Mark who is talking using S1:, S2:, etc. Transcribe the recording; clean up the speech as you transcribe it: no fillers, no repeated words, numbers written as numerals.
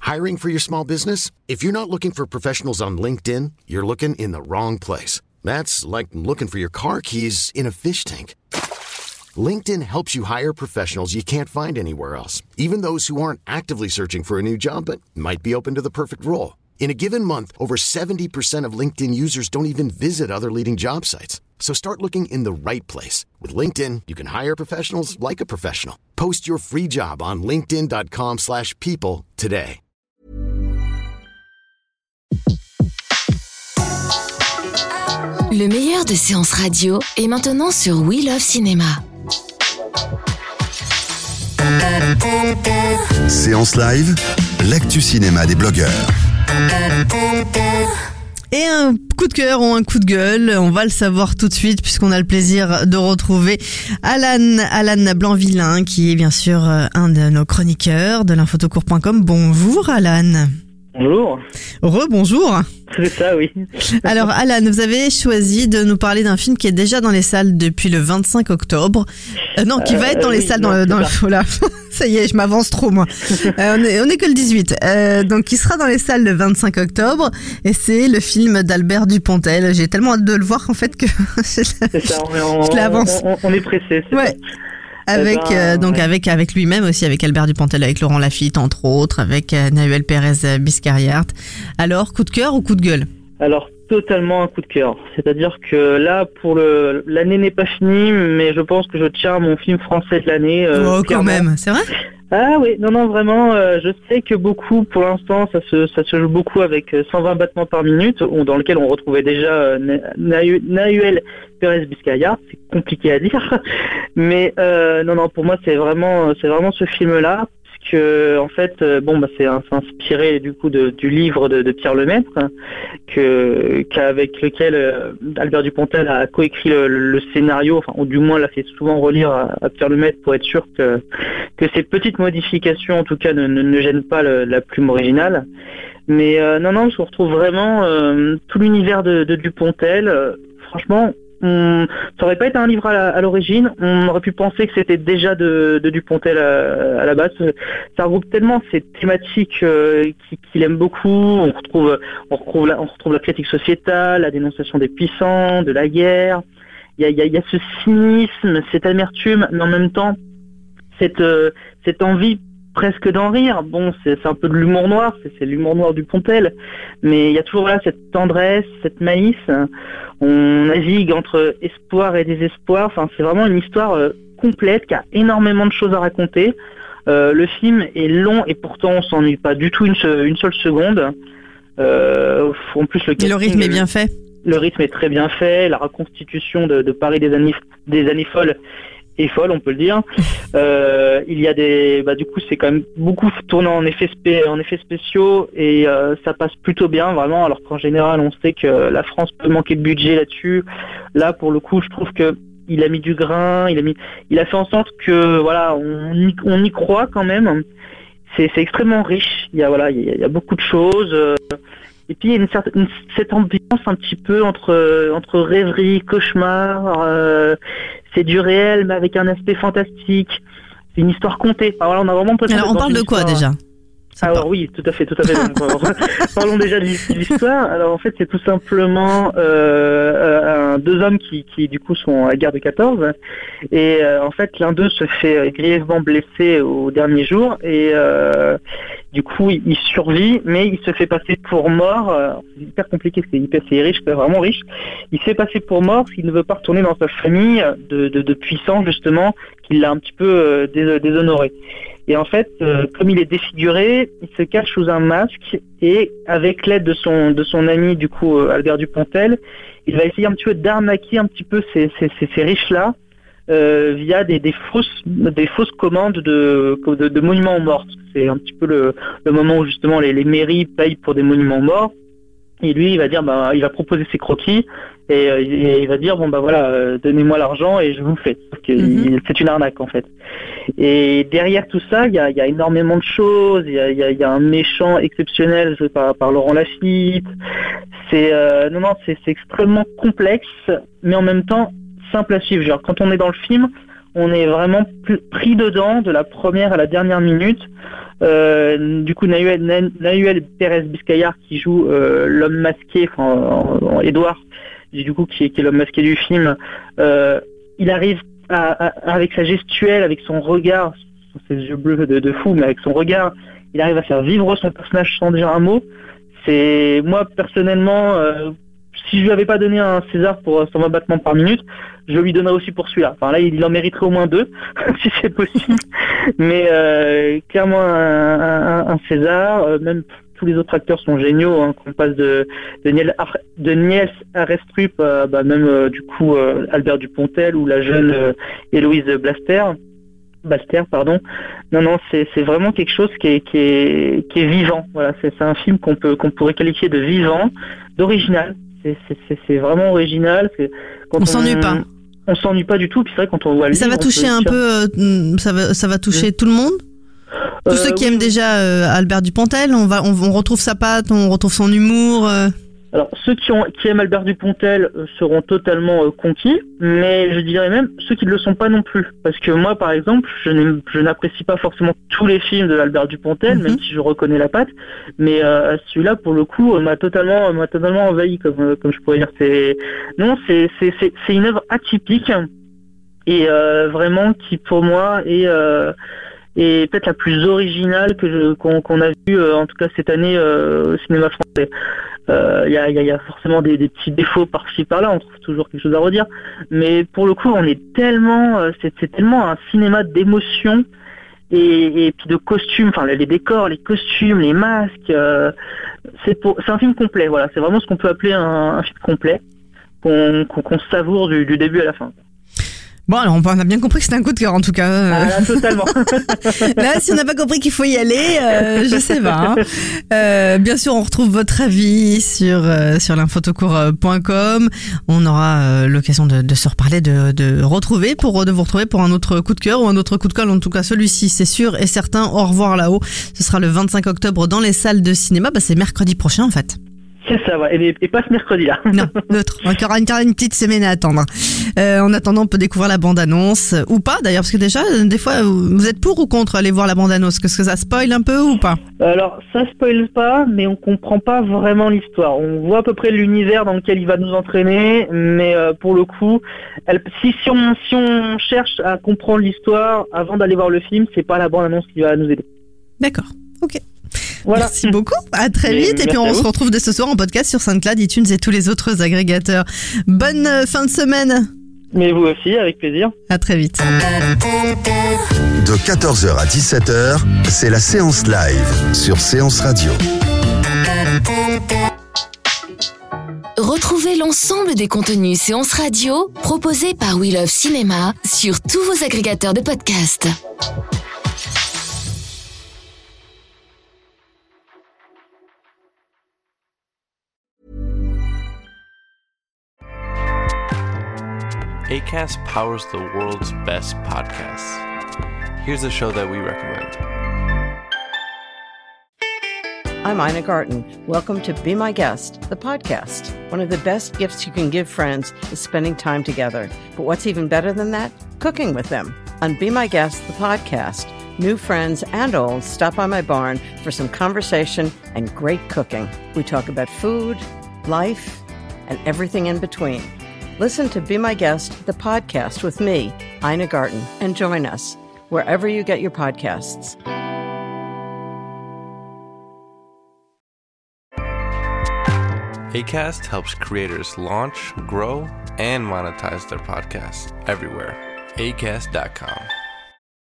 S1: Hiring for your small business? If you're not looking for professionals on LinkedIn, you're looking in the wrong place. That's like looking for your car keys in a fish tank. LinkedIn helps you hire professionals you can't find anywhere else, even those who aren't actively searching for a new job but might be open to the perfect role. In a given month, over 70% of LinkedIn users don't even visit other leading job sites. So start looking in the right place. With LinkedIn, you can hire professionals like a professional. Post your free job on linkedin.com/people today.
S2: Le meilleur de séances radio est maintenant sur We Love Cinéma.
S3: Séance live, l'actu cinéma des blogueurs.
S4: Et un coup de cœur ou un coup de gueule, on va le savoir tout de suite puisqu'on a le plaisir de retrouver Alan Blanc-Villain qui est bien sûr un de nos chroniqueurs de l'infotocourt.com. Bonjour Alan.
S5: Bonjour.
S4: Rebonjour.
S5: C'est ça, oui.
S4: Alors Alan, vous avez choisi de nous parler d'un film qui est déjà dans les salles depuis le 25 octobre. Qui va être dans les salles dans le... Voilà. Ça y est, je m'avance trop moi. On est que le 18. Donc qui sera dans les salles le 25 octobre et c'est le film d'Albert Dupontel. J'ai tellement hâte de le voir en fait que
S5: c'est ça,
S4: je l'avance.
S5: On est pressé.
S4: Ouais. Avec lui-même aussi, avec Albert Dupontel, avec Laurent Lafitte entre autres, avec Nahuel Pérez Biscayart. Alors, coup de cœur ou coup de gueule ?
S5: Alors, totalement un coup de cœur. C'est-à-dire que là, pour l'année n'est pas finie, mais je pense que je tiens à mon film français de l'année.
S4: Quand même, c'est vrai ?
S5: Ah oui, non, vraiment, je sais que beaucoup, pour l'instant, ça se joue beaucoup avec 120 battements par minute, dans lequel on retrouvait déjà Nahuel Pérez Biscayart, c'est compliqué à dire, mais non, pour moi, c'est vraiment ce film-là, puisque en fait, c'est inspiré du coup du livre de Pierre Lemaitre, avec lequel Albert Dupontel a coécrit le scénario, enfin, ou du moins l'a fait souvent relire à Pierre Lemaitre pour être sûr que ces petites modifications, en tout cas, ne gênent pas la plume originale. Mais je retrouve vraiment tout l'univers de Dupontel. Franchement, ça aurait pas été un livre à l'origine. On aurait pu penser que c'était déjà de Dupontel à la base. Ça regroupe tellement ces thématiques qu'il aime beaucoup. On retrouve la critique sociétale, la dénonciation des puissants, de la guerre. Il y a ce cynisme, cette amertume, mais en même temps cette envie presque d'en rire. Bon, c'est un peu de l'humour noir, c'est l'humour noir du Dupontel, mais il y a toujours cette tendresse, cette malice. On navigue entre espoir et désespoir. Enfin, c'est vraiment une histoire complète qui a énormément de choses à raconter. Le film est long et pourtant on s'ennuie pas du tout une seule seconde. En plus, le
S4: rythme est bien fait.
S5: Le rythme est très bien fait. La reconstitution de Paris des années folles est folle, on peut le dire. Il y a du coup, c'est quand même beaucoup tourné en effets spéciaux et ça passe plutôt bien, vraiment, alors qu'en général, on sait que la France peut manquer de budget là-dessus. Là, pour le coup, je trouve que il a mis du grain, il a fait en sorte que, voilà, on y croit quand même. C'est extrêmement riche. Il y a beaucoup de choses. Et puis, il y a cette ambiance un petit peu entre rêverie, cauchemar. C'est du réel, mais avec un aspect fantastique. C'est une histoire contée. Enfin, voilà, on a vraiment
S4: Alors, on parle de quoi déjà ?
S5: Alors oui, tout à fait. Donc, parlons déjà de l'histoire. Alors en fait, c'est tout simplement deux hommes qui du coup sont à la guerre de 14 et en fait l'un d'eux se fait grièvement blessé au dernier jour et du coup il survit, mais il se fait passer pour mort. C'est hyper compliqué, c'est riche, c'est vraiment riche. Il se fait passer pour mort parce qu'il ne veut pas retourner dans sa famille de puissants justement, qui l'a un petit peu déshonoré. Et en fait, comme il est défiguré, il se cache sous un masque et avec l'aide de son ami du coup Albert Dupontel, il va essayer un petit peu d'arnaquer un petit peu ces riches-là via des fausses commandes de monuments aux morts. C'est un petit peu le moment où justement les mairies payent pour des monuments aux morts. Et lui, il va dire, il va proposer ses croquis et il va dire, donnez-moi l'argent et je vous le fais. C'est une arnaque en fait. Et derrière tout ça, il y a énormément de choses. Il y a un méchant exceptionnel joué par Laurent Lafitte. C'est extrêmement complexe, mais en même temps simple à suivre. Genre, quand on est dans le film, on est vraiment pris dedans de la première à la dernière minute. Du coup, Nahuel Pérez Biscayar qui joue l'homme masqué, Edouard, du coup qui est l'homme masqué du film. Il arrive avec sa gestuelle, avec son regard, ses yeux bleus de fou, mais avec son regard, il arrive à faire vivre son personnage sans dire un mot. C'est moi personnellement, si je lui avais pas donné un César pour 120 battements par minute, je lui donnerais aussi pour celui-là. Enfin là, il en mériterait au moins 2, si c'est possible. Mais clairement un César. Même tous les autres acteurs sont géniaux. Hein, qu'on passe de Niels Arestrup, du coup Albert Dupontel ou la jeune Héloïse Baster, pardon. Non, c'est vraiment quelque chose qui est vivant. Voilà, c'est un film qu'on pourrait qualifier de vivant, d'original. C'est vraiment original.
S4: On s'ennuie pas.
S5: On s'ennuie pas du tout. Puis c'est vrai quand on voit le
S4: livre, ça va toucher un peu. Ça va toucher tout le monde. Tous ceux qui aiment déjà Albert Dupontel, on retrouve sa patte, on retrouve son humour.
S5: Alors ceux qui aiment Albert Dupontel seront totalement conquis, mais je dirais même ceux qui ne le sont pas non plus. Parce que moi, par exemple, je n'apprécie pas forcément tous les films de Albert Dupontel, même si je reconnais la patte. Mais celui-là, pour le coup, m'a totalement envahi, comme je pourrais dire. C'est une œuvre atypique et vraiment qui, pour moi, est peut-être la plus originale qu'on a vue, en tout cas cette année, au cinéma français. Il y a forcément des petits défauts par-ci par-là, on trouve toujours quelque chose à redire, mais pour le coup on est tellement c'est tellement un cinéma d'émotion et puis de costumes, enfin les décors, les costumes, les masques, c'est un film complet. Voilà, c'est vraiment ce qu'on peut appeler un film complet qu'on savoure du début à la fin.
S4: Bon, alors on a bien compris que c'était un coup de cœur en tout cas.
S5: Là, totalement.
S4: Là, si on n'a pas compris qu'il faut y aller, je sais pas. Bien sûr, on retrouve votre avis sur l'infotocourt.com. On aura l'occasion de se reparler, de vous retrouver pour un autre coup de cœur ou un autre coup de colle. En tout cas, celui-ci, c'est sûr et certain. Au revoir là-haut. Ce sera le 25 octobre dans les salles de cinéma. C'est mercredi prochain en fait.
S5: C'est ça, ouais. Et pas ce mercredi-là.
S4: Non, l'autre. Encore une petite semaine à attendre. En attendant, on peut découvrir la bande-annonce. Ou pas, d'ailleurs, parce que déjà, des fois, vous êtes pour ou contre aller voir la bande-annonce? Est-ce que ça spoil un peu ou pas?
S5: Alors, ça spoil pas, mais on comprend pas vraiment l'histoire. On voit à peu près l'univers dans lequel il va nous entraîner, mais pour le coup, si on cherche à comprendre l'histoire avant d'aller voir le film, c'est pas la bande-annonce qui va nous aider.
S4: D'accord, ok.
S5: Voilà.
S4: Merci beaucoup, à très vite, et puis on se retrouve dès ce soir en podcast sur SoundCloud, iTunes et tous les autres agrégateurs. Bonne fin de semaine.
S5: Mais vous aussi, avec plaisir.
S4: À très vite.
S3: De 14h à 17h, c'est la séance live sur Séance Radio.
S2: Retrouvez l'ensemble des contenus Séance Radio proposés par We Love Cinéma sur tous vos agrégateurs de podcasts.
S6: Acast powers the world's best podcasts. Here's a show that we recommend.
S7: I'm Ina Garten. Welcome to Be My Guest, the podcast. One of the best gifts you can give friends is spending time together. But what's even better than that? Cooking with them. On Be My Guest, the podcast, new friends and old stop by my barn for some conversation and great cooking. We talk about food, life, and everything in between. Listen to Be My Guest, the podcast with me, Ina Garten, and join us wherever you get your podcasts.
S6: Acast helps creators launch, grow, and monetize their podcasts everywhere. Acast.com.